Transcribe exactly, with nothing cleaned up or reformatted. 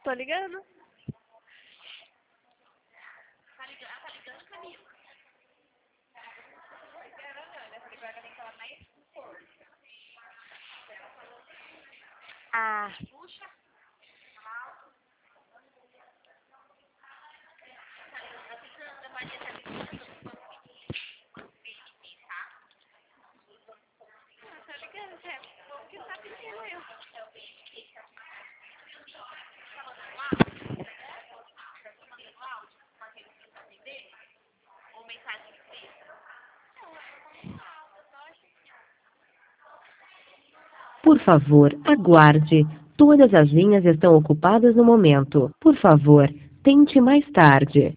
Tô ligando. Tá ligando? Ah, tá ligando, Camila? Ah. Puxa. A Maria tá ligando. Ah, tô ligando, Zé. O que tá pedindo eu? Ou mensagem de texto. Por favor, aguarde. Todas as linhas estão ocupadas no momento. Por favor, tente mais tarde.